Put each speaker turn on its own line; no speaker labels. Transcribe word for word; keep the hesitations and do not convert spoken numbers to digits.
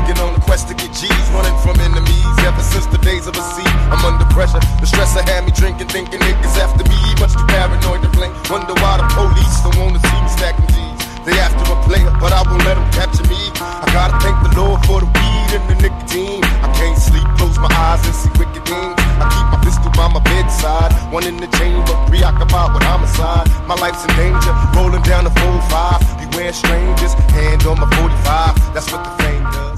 thugging on the quest to get G's, running from enemies. Ever since the days of a sea, I'm under pressure. The stress I had me drinking, thinking niggas after me. Much too paranoid to blink. Wonder why the police don't wanna see me stacking G's. They after a player, but I won't let them capture me. I gotta thank the Lord for the weed and the nicotine. I can't sleep, close my eyes and see wicked things. I keep my pistol by my bedside, one in the chamber, preoccupied with homicide. My life's in danger, rolling down the four five. Beware strangers, hand on my forty-five. That's what the fame does.